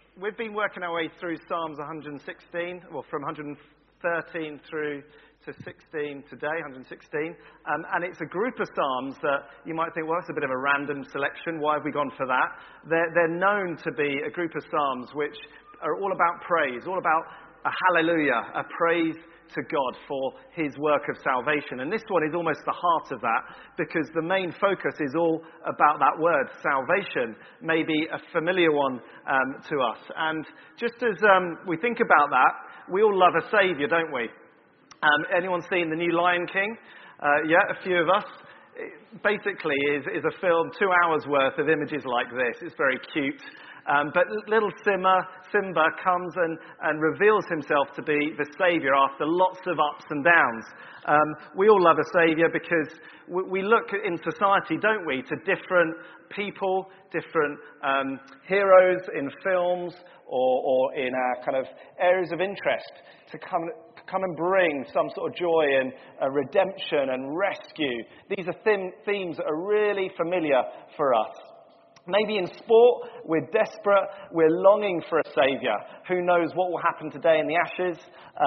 We've been working our way through Psalms 116, well, from 113 through to 16 today, 116. And it's a group of Psalms that you might think, well, it's a bit of a random selection. Why have we gone for that? They're known to be a group of Psalms which are all about praise, all about a hallelujah, a praise to God for his work of salvation. And this one is almost the heart of that, because the main focus is all about that word, salvation, maybe a familiar one to us. And just as we think about that, we all love a saviour, don't we? Anyone seen the new Lion King? Yeah, a few of us. It basically is a film, 2 hours worth of images like this. It's very cute. But little Simba comes and reveals himself to be the saviour after lots of ups and downs. We all love a saviour because we look in society, don't we, to different people, different heroes in films or in our kind of areas of interest to come and bring some sort of joy and redemption and rescue. These are themes that are really familiar for us. Maybe in sport, we're desperate, we're longing for a saviour. Who knows what will happen today in the Ashes,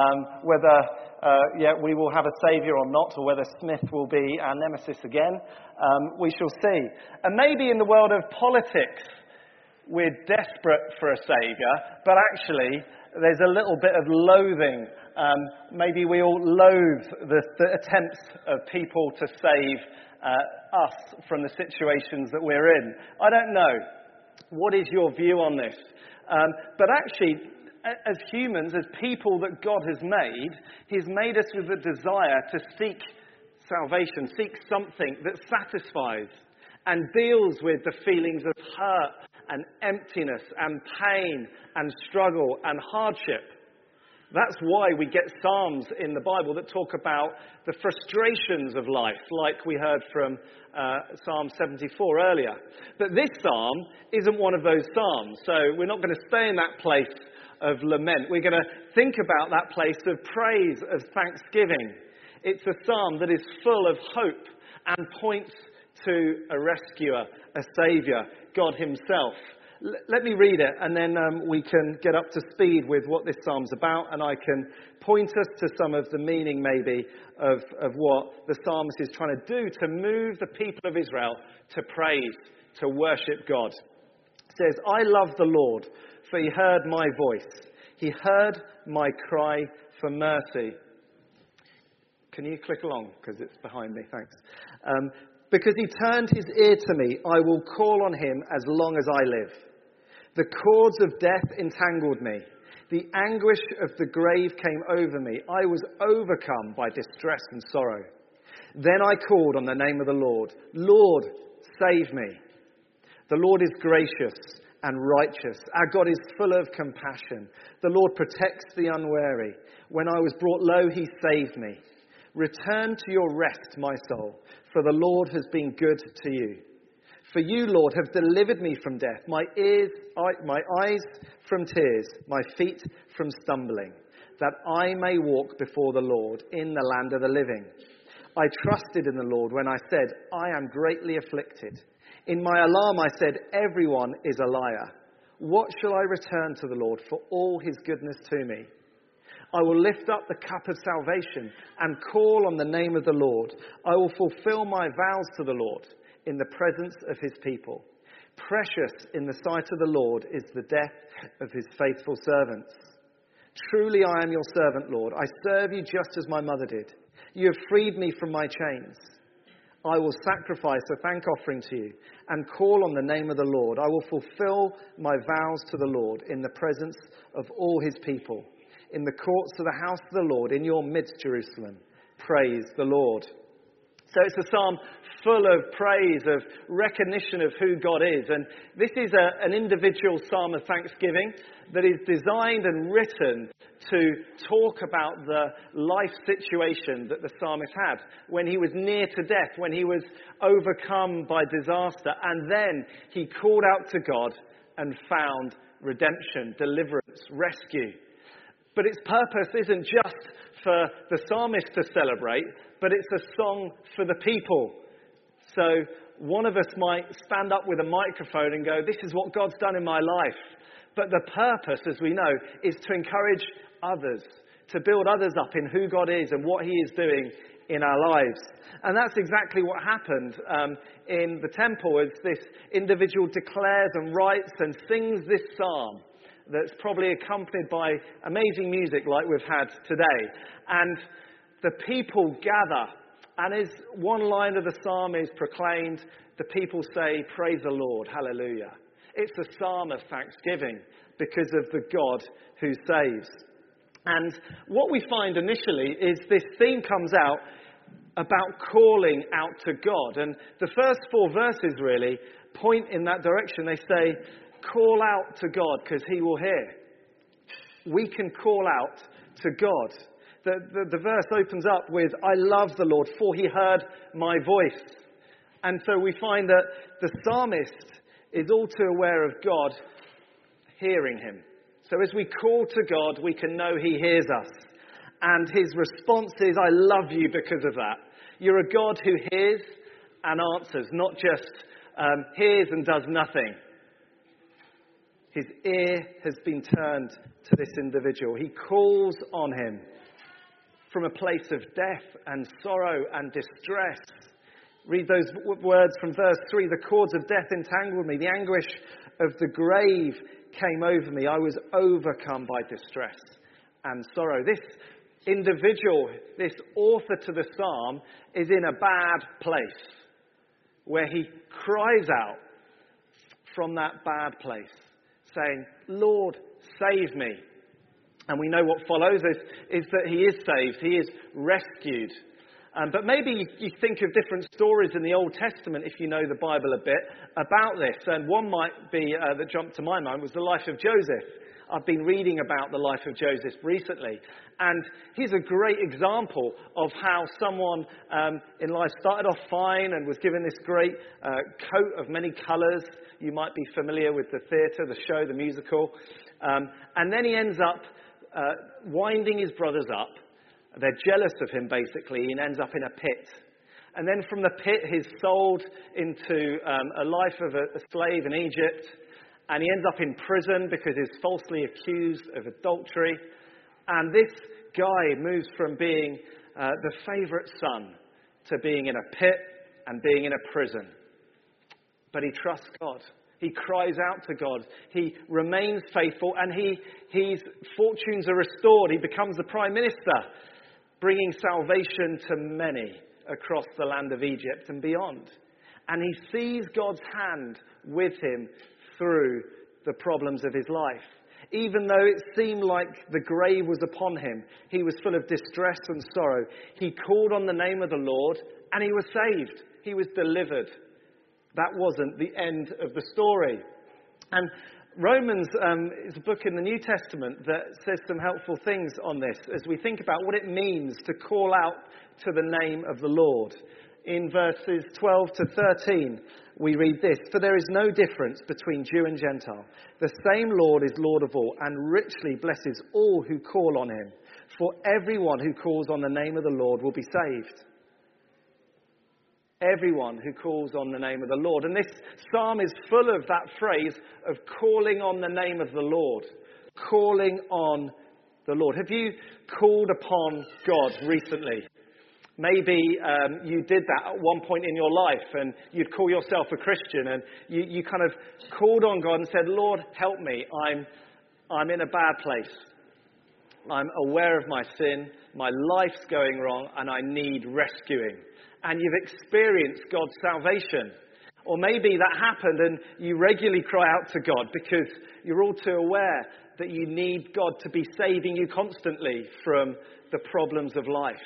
whether we will have a saviour or not, or whether Smith will be our nemesis again. We shall see. And maybe in the world of politics, we're desperate for a saviour, but actually there's a little bit of loathing. Maybe we all loathe the attempts of people to save us from the situations that we're in. I don't know. What is your view on this? But actually, as humans, as people that God has made, he's made us with a desire to seek salvation, seek something that satisfies and deals with the feelings of hurt and emptiness and pain and struggle and hardship. That's why we get Psalms in the Bible that talk about the frustrations of life, like we heard from Psalm 74 earlier. But this Psalm isn't one of those Psalms, so we're not going to stay in that place of lament. We're going to think about that place of praise, of thanksgiving. It's a Psalm that is full of hope and points to a rescuer, a saviour, God himself. Let me read it, and then we can get up to speed with what this psalm's about, and I can point us to some of the meaning, maybe, of what the psalmist is trying to do to move the people of Israel to praise, to worship God. It says, I love the Lord, for he heard my voice. He heard my cry for mercy. Can you click along, because it's behind me? Thanks. Because he turned his ear to me, I will call on him as long as I live. The cords of death entangled me. The anguish of the grave came over me. I was overcome by distress and sorrow. Then I called on the name of the Lord. Lord, save me. The Lord is gracious and righteous. Our God is full of compassion. The Lord protects the unwary. When I was brought low, he saved me. Return to your rest, my soul, for the Lord has been good to you. For you, Lord, have delivered me from death, my eyes from tears, my feet from stumbling, that I may walk before the Lord in the land of the living. I trusted in the Lord when I said, I am greatly afflicted. In my alarm I said, everyone is a liar. What shall I return to the Lord for all his goodness to me? I will lift up the cup of salvation and call on the name of the Lord. I will fulfill my vows to the Lord in the presence of his people. Precious in the sight of the Lord is the death of his faithful servants. Truly I am your servant, Lord. I serve you just as my mother did. You have freed me from my chains. I will sacrifice a thank offering to you and call on the name of the Lord. I will fulfill my vows to the Lord in the presence of all his people. In the courts of the house of the Lord, in your midst, Jerusalem. Praise the Lord. So it's a psalm full of praise, of recognition of who God is. And this is an individual psalm of thanksgiving that is designed and written to talk about the life situation that the psalmist had when he was near to death, when he was overcome by disaster. And then he called out to God and found redemption, deliverance, rescue. But its purpose isn't just for the psalmist to celebrate, but it's a song for the people. So one of us might stand up with a microphone and go, this is what God's done in my life. But the purpose, as we know, is to encourage others, to build others up in who God is and what he is doing in our lives. And that's exactly what happened in the temple, as this individual declares and writes and sings this psalm that's probably accompanied by amazing music like we've had today. And the people gather, and as one line of the psalm is proclaimed, the people say, "Praise the Lord, hallelujah." It's a psalm of thanksgiving because of the God who saves. And what we find initially is this theme comes out about calling out to God. And the first 4 verses really point in that direction. They say, call out to God because he will hear. We can call out to God. The verse opens up with, I love the Lord, for he heard my voice. And so we find that the psalmist is all too aware of God hearing him. So as we call to God, we can know he hears us. And his response is, I love you because of that. You're a God who hears and answers, not just hears and does nothing. His ear has been turned to this individual. He calls on him from a place of death and sorrow and distress. Read those words from verse 3. The cords of death entangled me. The anguish of the grave came over me. I was overcome by distress and sorrow. This individual, this author to the psalm, is in a bad place where he cries out from that bad place, saying, Lord, save me. And we know what follows is that he is saved, he is rescued. But maybe you think of different stories in the Old Testament, if you know the Bible a bit, about this. And one might be, that jumped to my mind, was the life of Joseph. I've been reading about the life of Joseph recently. And he's a great example of how someone in life started off fine and was given this great coat of many colours. You might be familiar with the theatre, the show, the musical. And then he ends up winding his brothers up. They're jealous of him, basically, and ends up in a pit. And then from the pit, he's sold into a life of a slave in Egypt. And he ends up in prison because he's falsely accused of adultery. And this guy moves from being the favourite son to being in a pit and being in a prison. But he trusts God. He cries out to God. He remains faithful, and his fortunes are restored. He becomes the prime minister, bringing salvation to many across the land of Egypt and beyond. And he sees God's hand with him through the problems of his life. Even though it seemed like the grave was upon him, he was full of distress and sorrow. He called on the name of the Lord, and he was saved. He was delivered. That wasn't the end of the story. And Romans is a book in the New Testament that says some helpful things on this as we think about what it means to call out to the name of the Lord. In verses 12 to 13, we read this, For there is no difference between Jew and Gentile. The same Lord is Lord of all, and richly blesses all who call on him. For everyone who calls on the name of the Lord will be saved. Everyone who calls on the name of the Lord. And this psalm is full of that phrase of calling on the name of the Lord. Calling on the Lord. Have you called upon God recently? Maybe you did that at one point in your life and you'd call yourself a Christian and you kind of called on God and said, Lord, help me. I'm in a bad place. I'm aware of my sin. My life's going wrong and I need rescuing. And you've experienced God's salvation. Or maybe that happened and you regularly cry out to God because you're all too aware that you need God to be saving you constantly from the problems of life.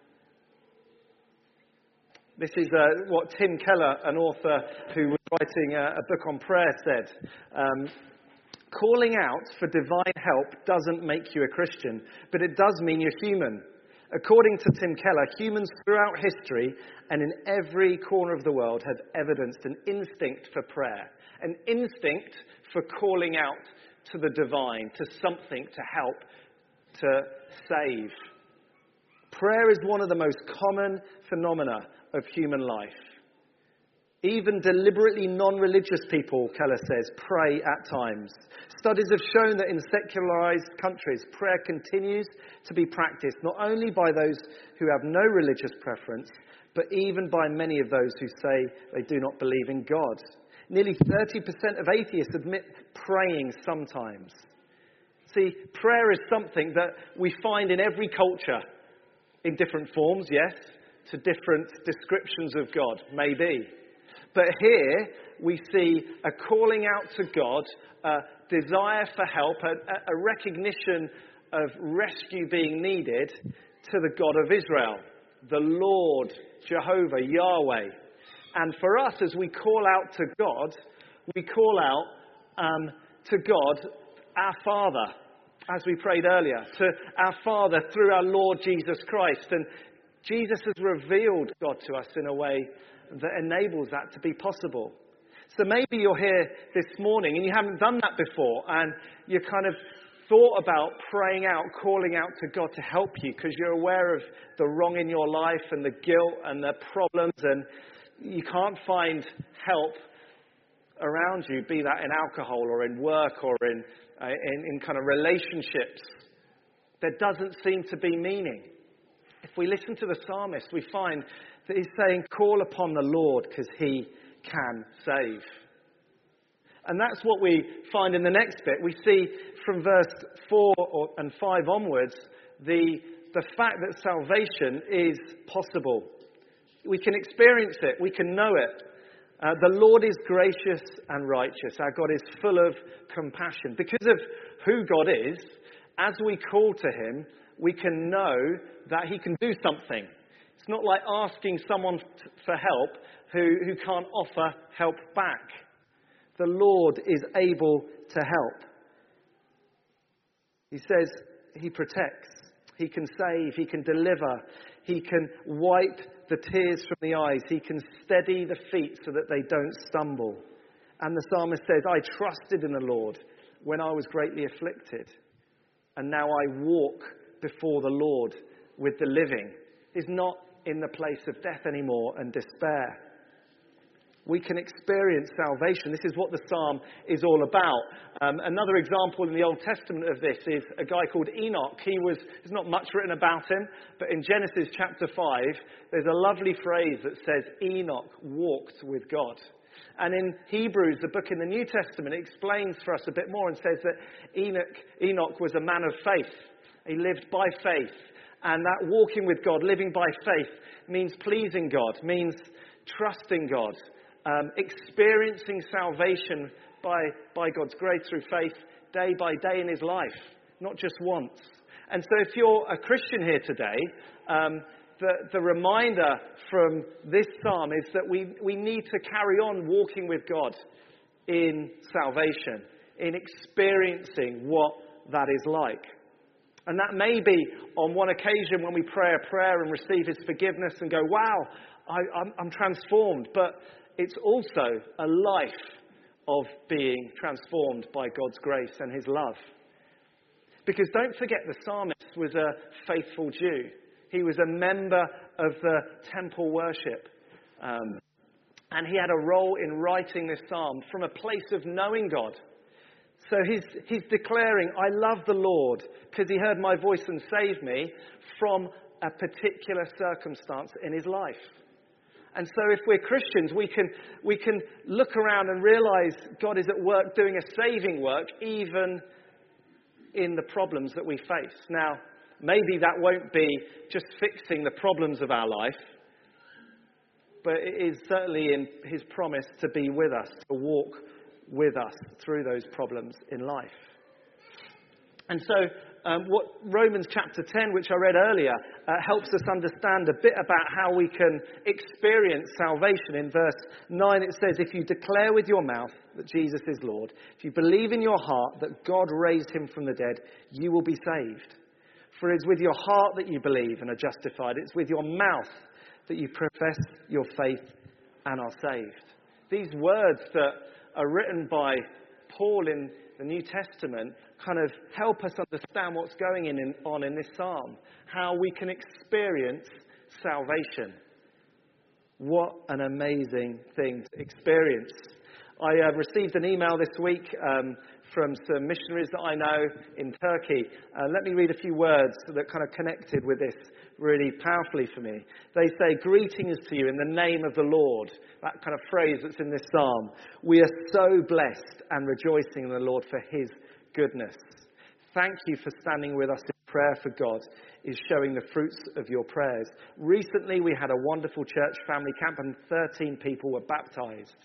This is what Tim Keller, an author who was writing a book on prayer, said. Calling out for divine help doesn't make you a Christian, but it does mean you're human. According to Tim Keller, humans throughout history and in every corner of the world have evidenced an instinct for prayer, an instinct for calling out to the divine, to something to help, to save. Prayer is one of the most common phenomena of human life. Even deliberately non-religious people, Keller says, pray at times. Studies have shown that in secularized countries, prayer continues to be practiced not only by those who have no religious preference, but even by many of those who say they do not believe in God. Nearly 30% of atheists admit praying sometimes. See, prayer is something that we find in every culture, in different forms, yes, to different descriptions of God, maybe. But here we see a calling out to God, a desire for help, a recognition of rescue being needed to the God of Israel, the Lord, Jehovah, Yahweh. And for us, as we call out to God, we call out to God, our Father, as we prayed earlier, to our Father through our Lord Jesus Christ. And Jesus has revealed God to us in a way that enables that to be possible. So maybe you're here this morning and you haven't done that before, and you kind of thought about praying out, calling out to God to help you because you're aware of the wrong in your life and the guilt and the problems, and you can't find help around you, be that in alcohol or in work or in kind of relationships. There doesn't seem to be meaning. If we listen to the psalmist, we find that he's saying, call upon the Lord because he can save. And that's what we find in the next bit. We see from verse 4 and 5 onwards, the fact that salvation is possible. We can experience it. We can know it. The Lord is gracious and righteous. Our God is full of compassion. Because of who God is, as we call to him, we can know that he can do something. It's not like asking someone for help who can't offer help back. The Lord is able to help. He says he protects, he can save, he can deliver, he can wipe the tears from the eyes, he can steady the feet so that they don't stumble. And the psalmist says, I trusted in the Lord when I was greatly afflicted, and now I walk before the Lord with the living. He's not in the place of death anymore and despair. We can experience salvation. This is what the psalm is all about. Another example in the Old Testament of this is a guy called Enoch. There's not much written about him, but in Genesis chapter 5, there's a lovely phrase that says Enoch walked with God. And in Hebrews, the book in the New Testament, it explains for us a bit more and says that Enoch was a man of faith. He lived by faith. And that walking with God, living by faith, means pleasing God, means trusting God, experiencing salvation by God's grace through faith day by day in his life, not just once. And so if you're a Christian here today, the reminder from this psalm is that we need to carry on walking with God in salvation, in experiencing what that is like. And that may be on one occasion when we pray a prayer and receive his forgiveness and go, wow, I'm transformed. But it's also a life of being transformed by God's grace and his love. Because don't forget, the psalmist was a faithful Jew. He was a member of the temple worship. And he had a role in writing this psalm from a place of knowing God. So he's declaring, I love the Lord because he heard my voice and saved me from a particular circumstance in his life. And so if we're Christians, we can look around and realize God is at work doing a saving work even in the problems that we face. Now, maybe that won't be just fixing the problems of our life, but it is certainly in his promise to be with us, to walk with us through those problems in life. And so what Romans chapter 10, which I read earlier, helps us understand a bit about how we can experience salvation. In verse 9 it says, if you declare with your mouth that Jesus is Lord, if you believe in your heart that God raised him from the dead, you will be saved. For it is with your heart that you believe and are justified. It's with your mouth that you profess your faith and are saved. These words that are written by Paul in the New Testament kind of help us understand what's going on in this psalm, how we can experience salvation. What an amazing thing to experience. I received an email this week from some missionaries that I know in Turkey. Let me read a few words that kind of connected with this really powerfully for me. They say, "Greetings to you in the name of the Lord." That kind of phrase that's in this psalm. "We are so blessed and rejoicing in the Lord for his goodness. Thank you for standing with us in prayer for God is showing the fruits of your prayers. Recently we had a wonderful church family camp and 13 people were baptized.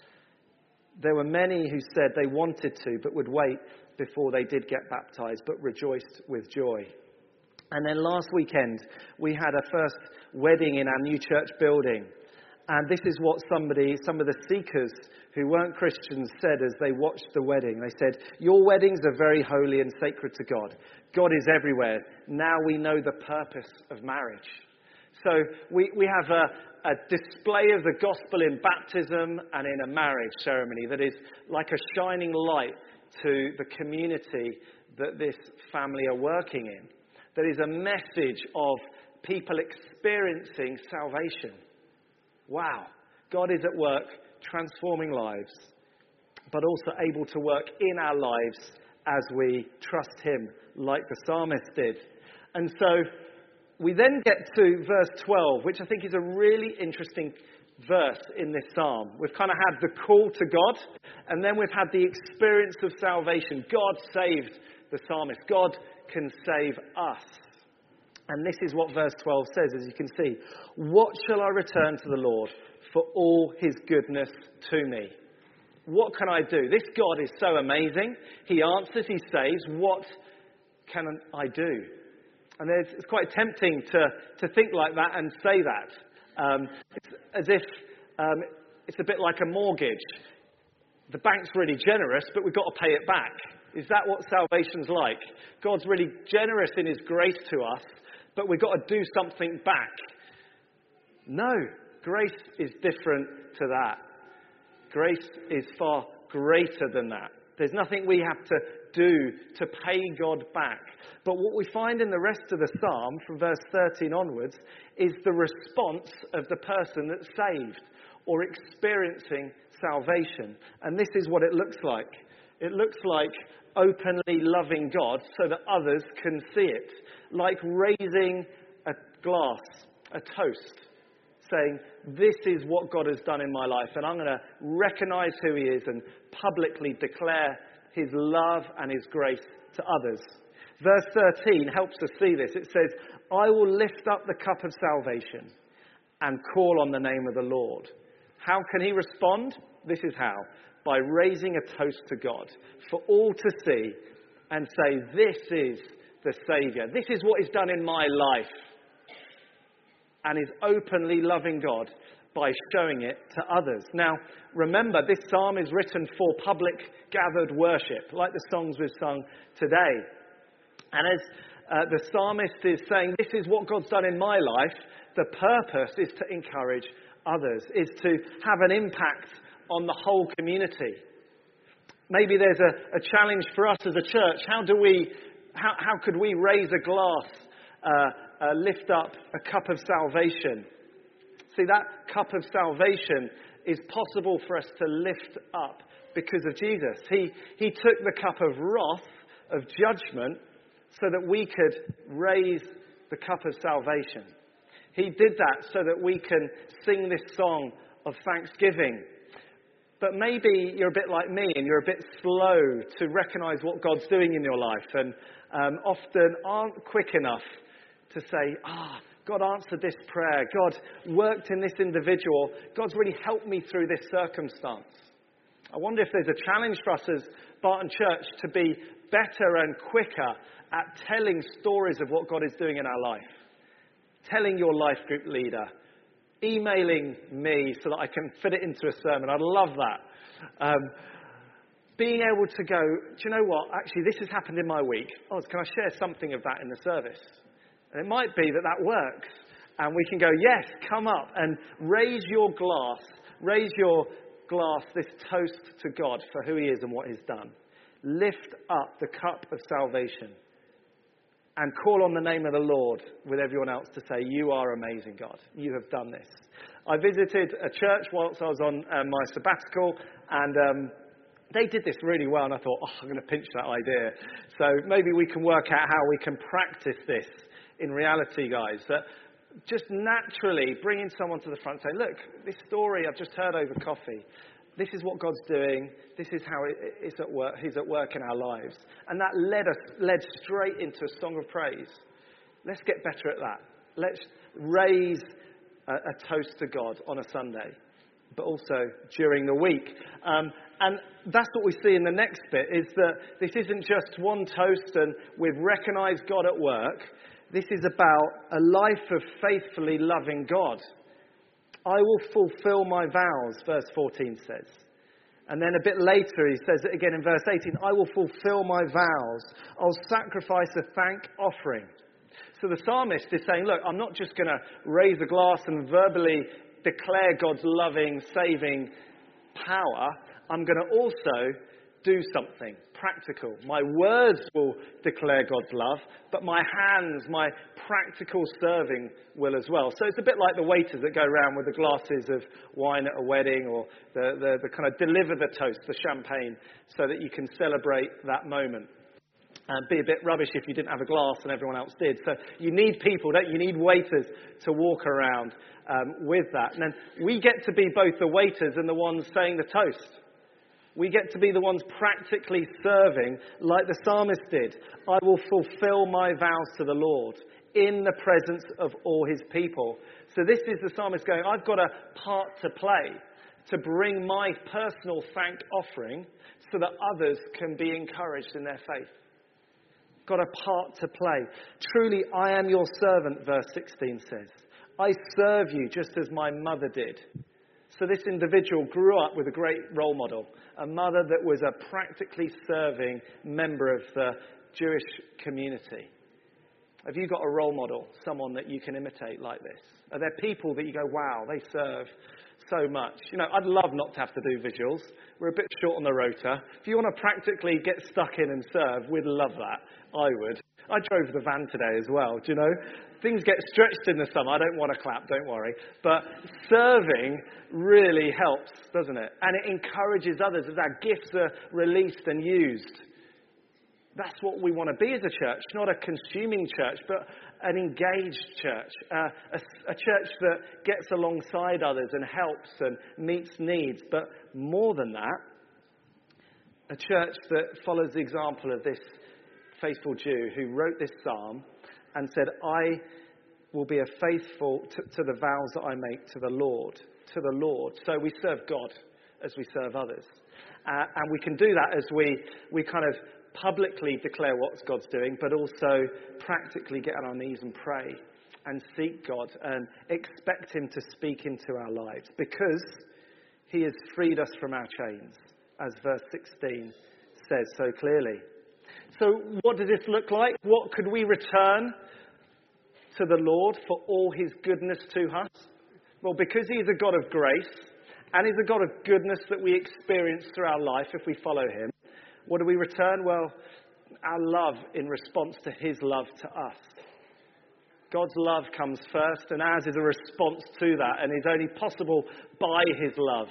There were many who said they wanted to but would wait before they did get baptized, but rejoiced with joy." And then last weekend we had a first wedding in our new church building. And this is what some of the seekers who weren't Christians said as they watched the wedding. They said, "Your weddings are very holy and sacred to God. God is everywhere. Now we know the purpose of marriage." So we have a display of the gospel in baptism and in a marriage ceremony that is like a shining light to the community that this family are working in. There is a message of people experiencing salvation. Wow, God is at work transforming lives, but also able to work in our lives as we trust him, like the psalmist did. And so we then get to verse 12, which I think is a really interesting verse in this psalm. We've kind of had the call to God, and then we've had the experience of salvation. God saved the psalmist. God can save us. And this is what verse 12 says, as you can see. "What shall I return to the Lord for all his goodness to me?" What can I do? This God is so amazing. He answers, he saves. What can I do? And it's quite tempting to think like that and say that. It's as if it's a bit like a mortgage. The bank's really generous, but we've got to pay it back. Is that what salvation's like? God's really generous in his grace to us, but we've got to do something back. No, grace is different to that. Grace is far greater than that. There's nothing we have to do to pay God back. But what we find in the rest of the psalm, from verse 13 onwards, is the response of the person that's saved or experiencing salvation. And this is what it looks like. It looks like openly loving God so that others can see it. Like raising a glass, a toast, saying, "This is what God has done in my life, and I'm going to recognize who he is and publicly declare his love and his grace to others." Verse 13 helps us see this. It says, "I will lift up the cup of salvation and call on the name of the Lord." How can he respond? This is how. By raising a toast to God for all to see and say, "This is the Saviour. This is what he's done in my life." And is openly loving God by showing it to others. Now, remember, this psalm is written for public gathered worship, like the songs we've sung today. And as the psalmist is saying, "This is what God's done in my life," the purpose is to encourage others, is to have an impact on the whole community. Maybe there's a challenge for us as a church. How could we raise a glass, lift up a cup of salvation? See, that cup of salvation is possible for us to lift up because of Jesus. He took the cup of wrath, of judgment, so that we could raise the cup of salvation. He did that so that we can sing this song of thanksgiving. But maybe you're a bit like me and you're a bit slow to recognise what God's doing in your life and often aren't quick enough to say, God answered this prayer. God worked in this individual. God's really helped me through this circumstance. I wonder if there's a challenge for us as Barton Church to be better and quicker at telling stories of what God is doing in our life. Telling your life group leader. Emailing me so that I can fit it into a sermon. I'd love that. Being able to go, do you know what? Actually, this has happened in my week. Can I share something of that in the service? And it might be that works. And we can go, yes, come up and raise your glass, this toast to God for who he is and what he's done. Lift up the cup of salvation. and call on the name of the Lord with everyone else to say, you are amazing, God. You have done this. I visited a church whilst I was on my sabbatical, and they did this really well, and I thought, I'm going to pinch that idea. So maybe we can work out how we can practice this in reality, guys. That just naturally bringing someone to the front and saying, look, this story I've just heard over coffee, this is what God's doing. This is how it's at work. He's at work in our lives. And that led straight into a song of praise. Let's get better at that. Let's raise a toast to God on a Sunday, but also during the week. And that's what we see in the next bit, is that this isn't just one toast and we've recognised God at work. This is about a life of faithfully loving God. I will fulfill my vows, verse 14 says. And then a bit later he says it again in verse 18, I will fulfill my vows. I'll sacrifice a thank offering. So the psalmist is saying, look, I'm not just going to raise a glass and verbally declare God's loving, saving power. I'm going to also do something practical. My words will declare God's love, but my hands, my practical serving will as well. So it's a bit like the waiters that go around with the glasses of wine at a wedding, or the kind of deliver the toast, the champagne, so that you can celebrate that moment. And be a bit rubbish if you didn't have a glass and everyone else did. So you need people, don't you? You need waiters to walk around with that. And then we get to be both the waiters and the ones saying the toast. We get to be the ones practically serving like the psalmist did. I will fulfill my vows to the Lord in the presence of all his people. So this is the psalmist going, I've got a part to play to bring my personal thank offering so that others can be encouraged in their faith. Got a part to play. Truly, I am your servant, verse 16 says. I serve you just as my mother did. So this individual grew up with a great role model, a mother that was a practically serving member of the Jewish community. Have you got a role model, someone that you can imitate like this? Are there people that you go, wow, they serve so much? You know, I'd love not to have to do visuals. We're a bit short on the rota. If you want to practically get stuck in and serve, we'd love that. I would. I drove the van today as well, do you know? Things get stretched in the summer. I don't want to clap, don't worry. But serving really helps, doesn't it? And it encourages others as our gifts are released and used. That's what we want to be as a church, not a consuming church, but an engaged church, a church that gets alongside others and helps and meets needs. But more than that, a church that follows the example of this faithful Jew who wrote this psalm and said, I will be a faithful to the vows that I make to the Lord. So we serve God as we serve others. And we can do that as we kind of publicly declare what God's doing, but also practically get on our knees and pray and seek God and expect him to speak into our lives, because he has freed us from our chains, as verse 16 says so clearly. So what does this look like? What could we return to the Lord for all his goodness to us? Well, because he is a God of grace and he's a God of goodness that we experience through our life if we follow him, what do we return? Well, our love in response to his love to us. God's love comes first, and ours is a response to that, and is only possible by his love.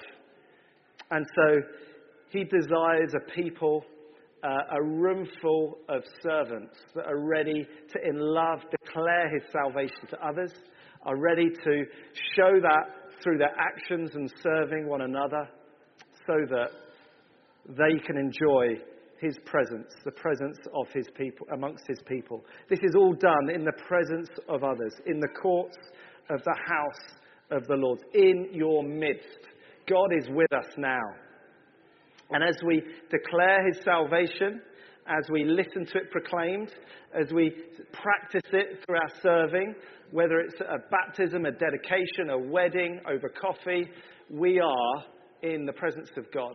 And so he desires a people, a room full of servants that are ready to, in love, declare his salvation to others, are ready to show that through their actions and serving one another, so that they can enjoy his presence, the presence of his people, amongst his people. This is all done in the presence of others, in the courts of the house of the Lord, in your midst. God is with us now. And as we declare his salvation, as we listen to it proclaimed, as we practice it through our serving, whether it's a baptism, a dedication, a wedding, over coffee, we are in the presence of God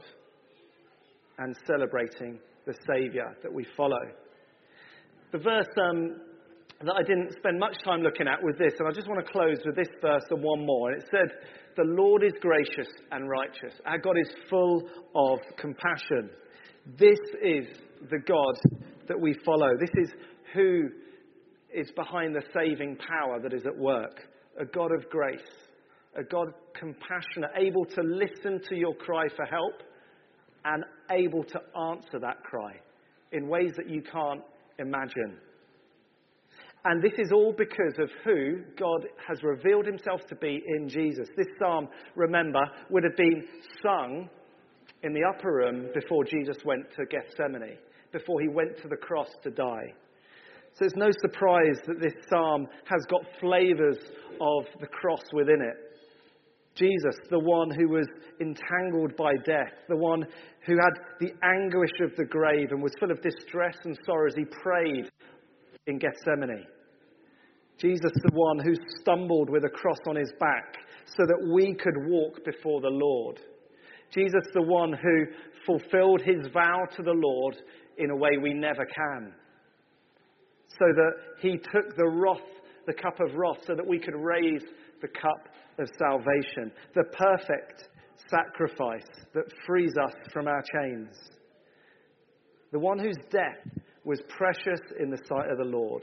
and celebrating the Saviour that we follow. The verse that I didn't spend much time looking at was this, and I just want to close with this verse and one more. And it said, the Lord is gracious and righteous. Our God is full of compassion. This is the God that we follow. This is who is behind the saving power that is at work. A God of grace, a God compassionate, able to listen to your cry for help and able to answer that cry in ways that you can't imagine. And this is all because of who God has revealed himself to be in Jesus. This psalm, remember, would have been sung in the upper room before Jesus went to Gethsemane, before he went to the cross to die. So it's no surprise that this psalm has got flavours of the cross within it. Jesus, the one who was entangled by death, the one who had the anguish of the grave and was full of distress and sorrow as he prayed in Gethsemane. Jesus, the one who stumbled with a cross on his back so that we could walk before the Lord. Jesus, the one who fulfilled his vow to the Lord in a way we never can. So that he took the cup of wrath, so that we could raise the cup of salvation. The perfect sacrifice that frees us from our chains. The one whose death was precious in the sight of the Lord.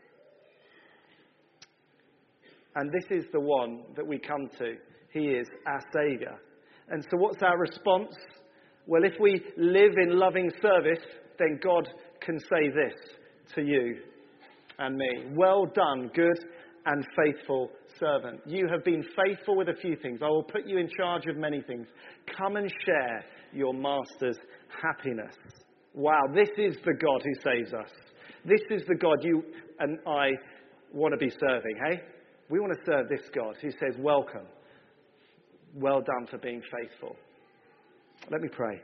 And this is the one that we come to. He is our Saviour. And so what's our response? Well, if we live in loving service, then God can say this to you and me. Well done, good and faithful servant. You have been faithful with a few things. I will put you in charge of many things. Come and share your master's happiness. Wow, this is the God who saves us. This is the God you and I want to be serving, hey? We want to serve this God who says, welcome. Well done for being faithful. Let me pray.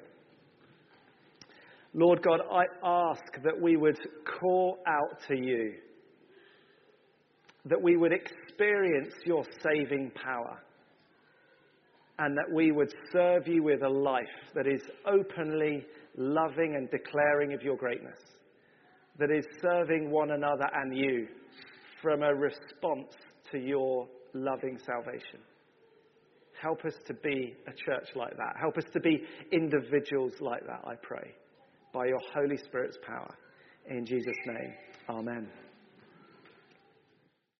Lord God, I ask that we would call out to you, that we would experience your saving power, and that we would serve you with a life that is openly loving and declaring of your greatness, that is serving one another and you from a response to your loving salvation. Help us to be a church like that. Help us to be individuals like that, I pray, by your Holy Spirit's power. In Jesus' name, amen.